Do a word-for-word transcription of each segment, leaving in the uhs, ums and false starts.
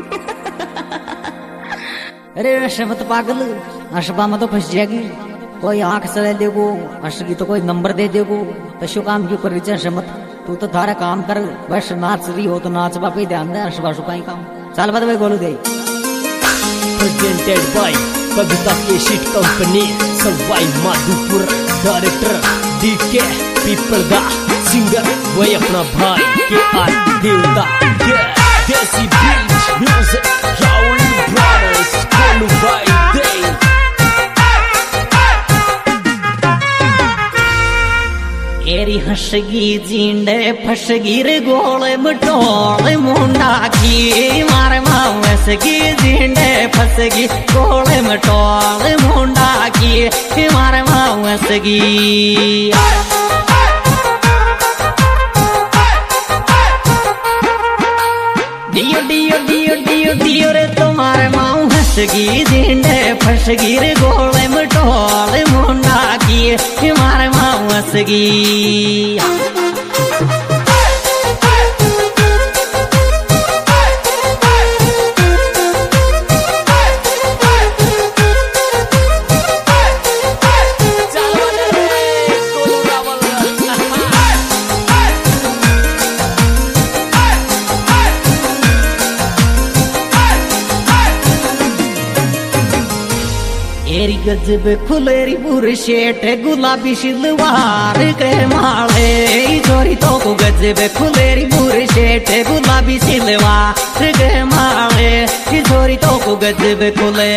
अरे शबत पागल, अशबा में तो फंस जाएगी। कोई आंख से देगो अशगी तो कोई नंबर दे देगो, तो शो काम क्यों कर रही शमत? तू तो थारा काम कर, बस नाच रही हो तो नाच पे ध्यान दे, अशबा शो काम। चल बता भाई गोलू दे। प्रेजेंटेड बाय कविता केशिट company, Sawai Madhopur. Director D K पीपल दा, सिंगर वही अपना भाई के आर देवता। देसी beat music, Rahul brothers, Golu भाई दे। एरी हंसगी जींडे फसगी रे गोले मटोले मुंडा की, मारे माँ हंसगी जींडे फसगी गोले मटोले मुंडा की, मारे माँ हंसगी। डियो डियो डियो डियो डियो रे तुम्हारे माँ हंसगी जींडे फसगी रे गोले मटोले मुंडा की, मारे माँ हंसगी। एरी गजब खुलेरी बुर शेट गुलाबी शिलवार के माले, चोरी तो को गजब खुलेरी बुर शेट गुलाबी शिलवार के माले, चोरी तो को गजब खुले।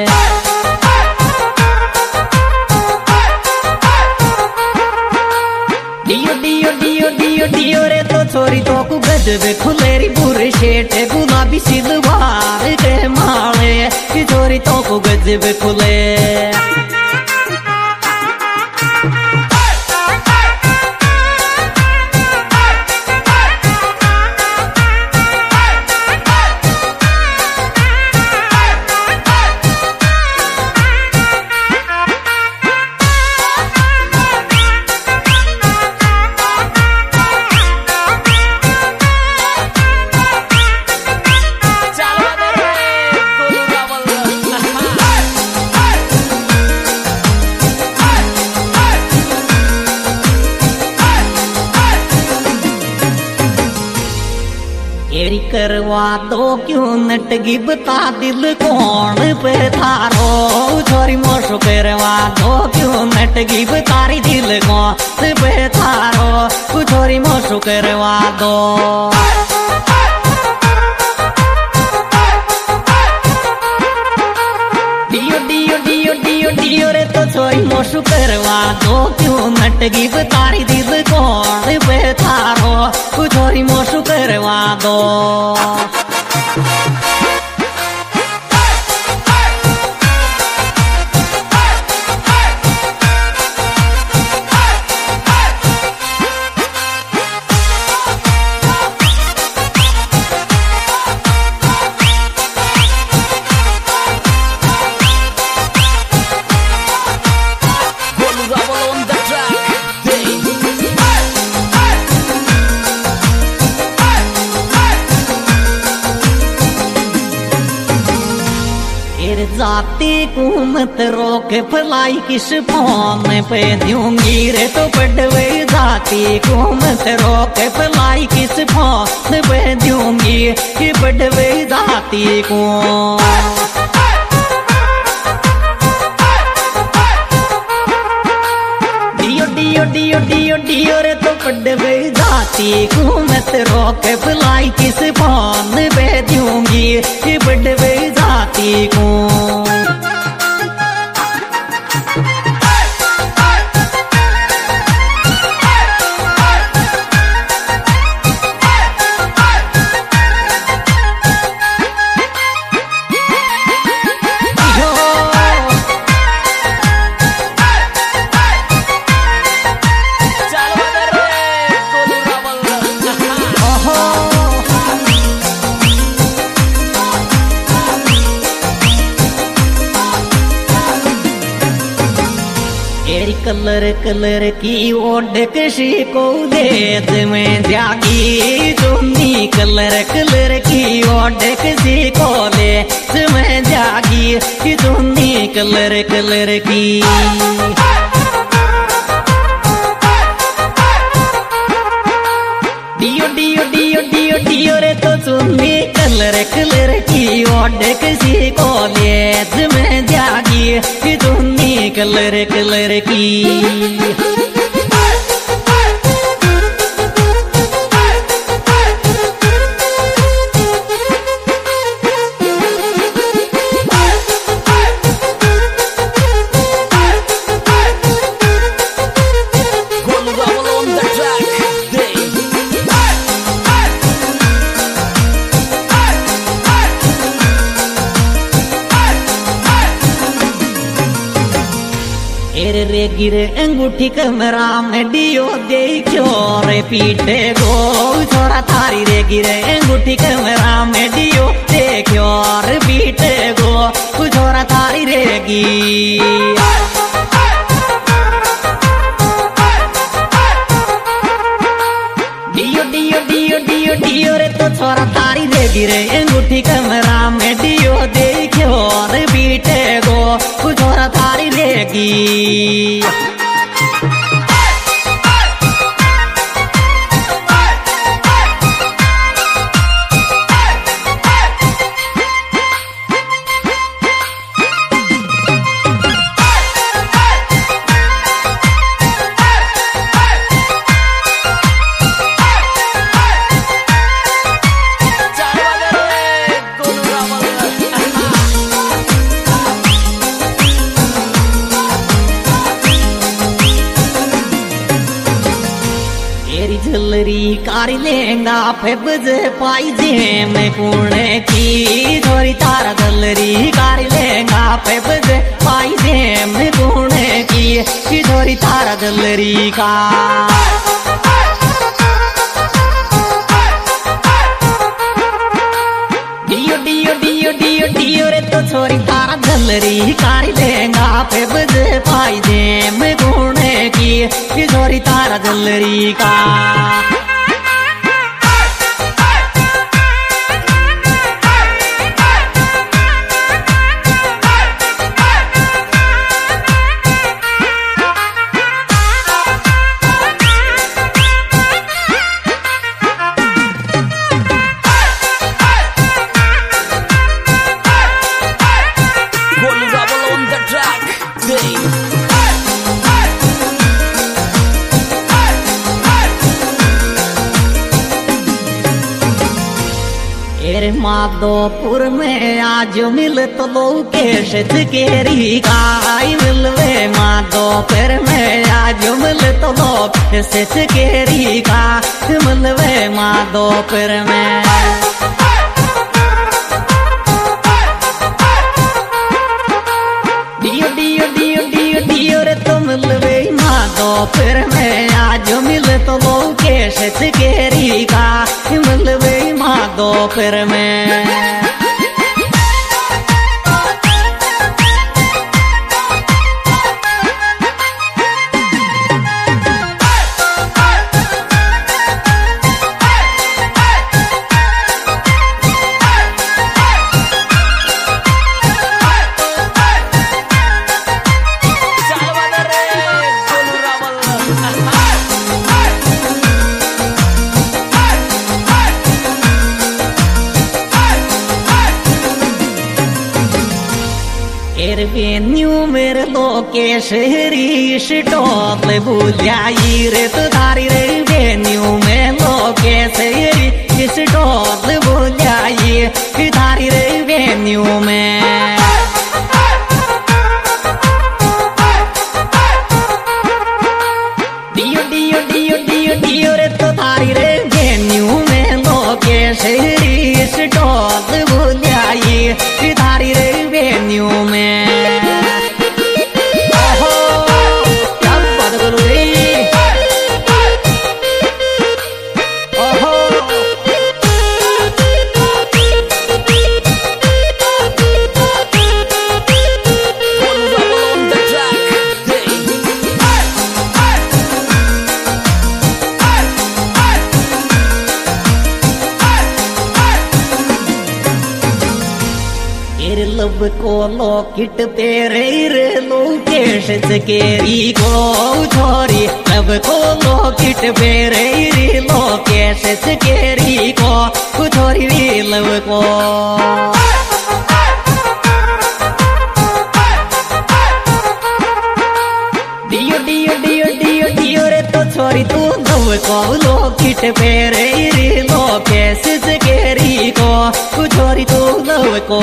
डियो डियो डियो डियो डियो रे तो छोरी तो को गजब खुलेरी बुर शेट गुलाबी सिलवार के माले, की छोरी तो को गजब खुले। एरी करवा दो क्यों नटगी बता दिल कौन पे थारो, छोरी मोशो करवा दो क्यों नटगी बतारी दिल कौन पे थारो, छोरी मोशो करवा दो। डियो डियो डियो डियो डियो रे तो छोरी मोशो करवा दो क्यों नटगी बतारी दिल कौन पे थारो, छोरी मोशो करवा दो। जाती कुमत रोके फलाई किस फोन पे दूंगी रे तो पड़वे, जाती कुमत रोके फलाई किस फोन पे दूंगी, कि पड़वे जाती को। डियो डियो डियो डियो डियो रे तो पड़वे जाती कुमत रोके फलाई किस फोन पे दूंगी, कि पड़वे जाती को। कलर कलर की ओढ़ किसी को देत में जागी चुन्नी कलर कलर की ओढ़ किसी को देत में जागी चुन्नी कलर कलर की डियो डियो डियो डियो डियो रे तो चुन्नी कलर कलर की ओढ़ किसी को लेत में जागी चुन्नी कलर कलर की रे रे गिरे अंगूठी कमरा में डियो देखो रे पीटे गो छोरा थारी रे गिरे अंगूठी कमरा में डियो देखो रे पीटे गो छोरा थारी रेगी डियो डियो डियो डियो डियो रे तो छोरा थारी रे गिरे अंगूठी कमरा में डियो देखो रे पीटे गो छोरा थारी रेगी झलरी कारी लेंगा पे बजे पाई जे में पुणे की छोरी तारा झलरी कारी लेंगा पे बजे पाई जे में पुणे की छोरी तारा झलरी का डियो डियो डियो डियो डियो रे तो छोरी तारा झलरी कारी लेंगा पे बजे पाई जे में पुणे की छोरी तारा झलरी का माधोपुर में आज मिल तो लो केश केरी गाय मिलवे माधोपुर में आज मिल तो लो केश केरी का मिलवे माधोपुर में डियो डियो डियो डियो डियो रे तो मिलवे माधोपुर में आज मिल तो लो केश केरी का मिलवे माधोपुर में वेन्यू मेरे लोके शहरी स्टॉप बुझाई रे तो तारी रे वेन्यू में लोके शहरी स्टॉप बुझाई तारी रे वेन्यू में डियो डियो डियो डियो डियो रे तो तारी रे वेन्यू में लोके शहरी स्टॉप बुझाई तारी रे वेन्यू में एरे लब को लॉकेट तेरे रे लोकेश केरी को छोरी लब को लॉकेट तेरे रे लोकेश केरी को छोरी लब को डियो डियो डियो डियो डियो रे तो छोरी तू लब को लॉकेट तेरे रे लोकेश केरी को छोरी तू लब को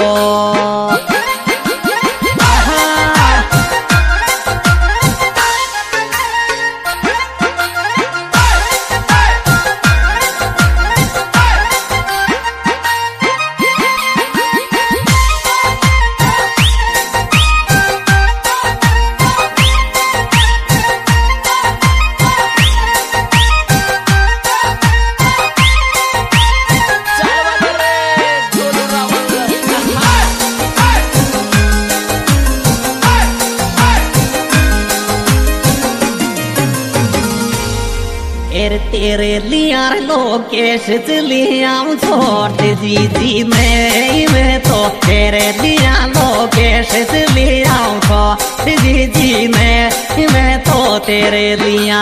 तेरे लिया लोकेश लिया छोड़ जी जी मैं मैं तो तेरे लिया लोकेश लिया छोड़ जी जी मैं मैं तो तेरे लिया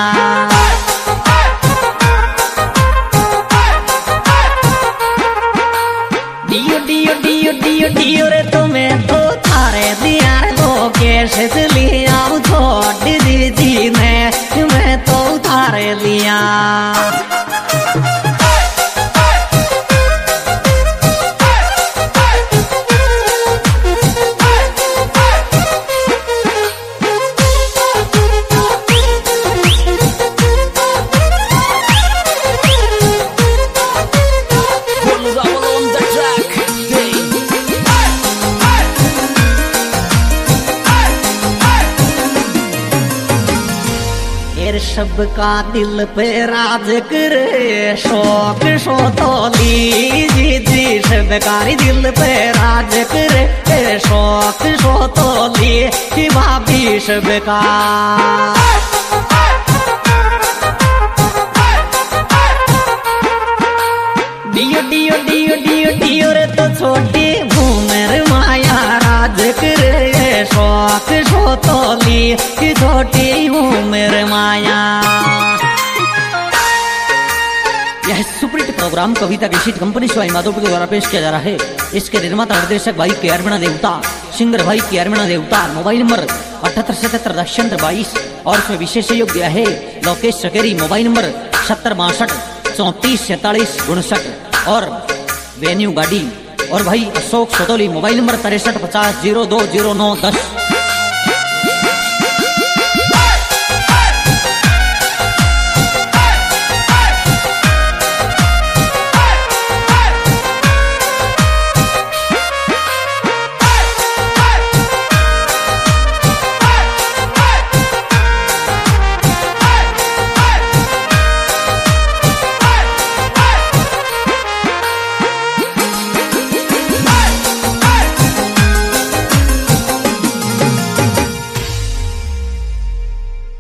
डियो डियो डियो डियो डियो रे तो मैं तो थारे लिया लोकेश लिया छोड़ जी जी मैं मैं तो थारे लिया सबका दिल पे राज करे शौक शो तो ली जी सबका दिल पे राज करे शौक शो तो ली भाभी सबका डियो डियो डियो डियो डियो रे तो छोटी घूमर माया राज करे शौक शो तो ली छोटी उम्र माया। यह सुपरहिट प्रोग्राम कविता की शीट कंपनी शिवाई माधोपुर के द्वारा पेश किया जा रहा है। इसके निर्माता निर्देशक भाई के अरविंद देवता, सिंगर भाई के अरविंद देवता। मोबाइल नंबर अठहत्तर सतहत्तर दक्षिण बाईस और इसमें विशेष सहयोग दिया है लोकेश सकेरी। मोबाइल नंबर सत्तर बासठ चौतीस सैतालीस उनसठ और वेन्यू गाड़ी। और भाई अशोक सोतोली मोबाइल नंबर तिरसठ पचास जीरो दो जीरो नौ दस।